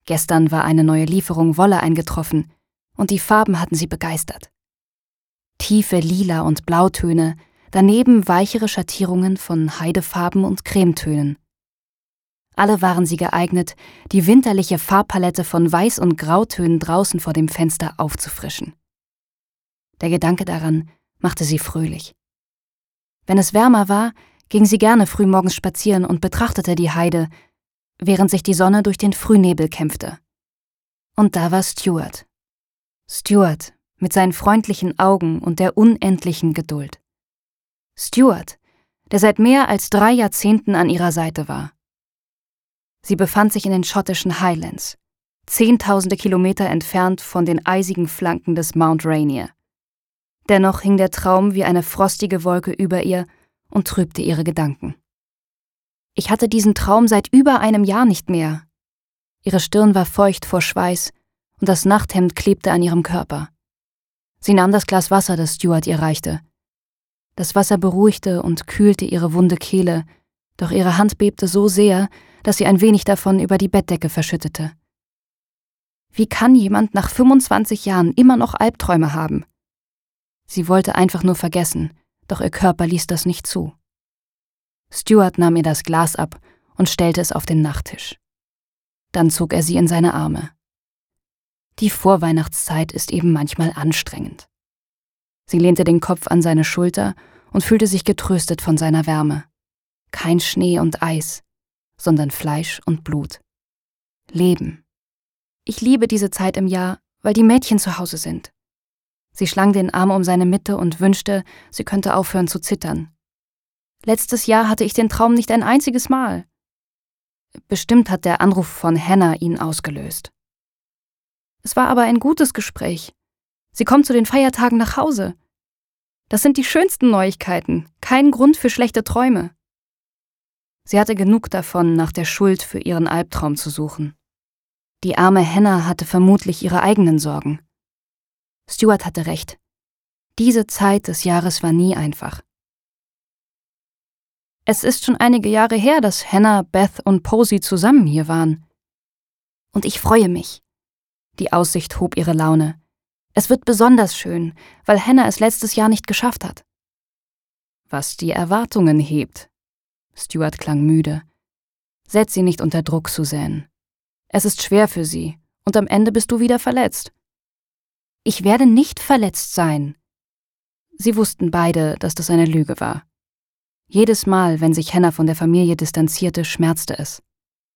Gestern war eine neue Lieferung Wolle eingetroffen und die Farben hatten sie begeistert. Tiefe Lila- und Blautöne, daneben weichere Schattierungen von Heidefarben und Cremetönen. Alle waren sie geeignet, die winterliche Farbpalette von Weiß- und Grautönen draußen vor dem Fenster aufzufrischen. Der Gedanke daran machte sie fröhlich. Wenn es wärmer war, ging sie gerne frühmorgens spazieren und betrachtete die Heide, während sich die Sonne durch den Frühnebel kämpfte. Und da war Stuart. Stuart mit seinen freundlichen Augen und der unendlichen Geduld. Stuart, der seit mehr als 3 Jahrzehnten an ihrer Seite war. Sie befand sich in den schottischen Highlands, zehntausende Kilometer entfernt von den eisigen Flanken des Mount Rainier. Dennoch hing der Traum wie eine frostige Wolke über ihr und trübte ihre Gedanken. Ich hatte diesen Traum seit über einem Jahr nicht mehr. Ihre Stirn war feucht vor Schweiß und das Nachthemd klebte an ihrem Körper. Sie nahm das Glas Wasser, das Stuart ihr reichte. Das Wasser beruhigte und kühlte ihre wunde Kehle, doch ihre Hand bebte so sehr, dass sie ein wenig davon über die Bettdecke verschüttete. Wie kann jemand nach 25 Jahren immer noch Albträume haben? Sie wollte einfach nur vergessen, doch ihr Körper ließ das nicht zu. Stuart nahm ihr das Glas ab und stellte es auf den Nachttisch. Dann zog er sie in seine Arme. Die Vorweihnachtszeit ist eben manchmal anstrengend. Sie lehnte den Kopf an seine Schulter und fühlte sich getröstet von seiner Wärme. Kein Schnee und Eis, sondern Fleisch und Blut. Leben. Ich liebe diese Zeit im Jahr, weil die Mädchen zu Hause sind. Sie schlang den Arm um seine Mitte und wünschte, sie könnte aufhören zu zittern. Letztes Jahr hatte ich den Traum nicht ein einziges Mal. Bestimmt hat der Anruf von Hannah ihn ausgelöst. Es war aber ein gutes Gespräch. Sie kommt zu den Feiertagen nach Hause. Das sind die schönsten Neuigkeiten, kein Grund für schlechte Träume. Sie hatte genug davon, nach der Schuld für ihren Albtraum zu suchen. Die arme Hannah hatte vermutlich ihre eigenen Sorgen. Stuart hatte recht. Diese Zeit des Jahres war nie einfach. Es ist schon einige Jahre her, dass Hannah, Beth und Posey zusammen hier waren. Und ich freue mich. Die Aussicht hob ihre Laune. Es wird besonders schön, weil Hannah es letztes Jahr nicht geschafft hat. Was die Erwartungen hebt. Stuart klang müde. Setz sie nicht unter Druck, Suzanne. Es ist schwer für sie, und am Ende bist du wieder verletzt. Ich werde nicht verletzt sein. Sie wussten beide, dass das eine Lüge war. Jedes Mal, wenn sich Hannah von der Familie distanzierte, schmerzte es.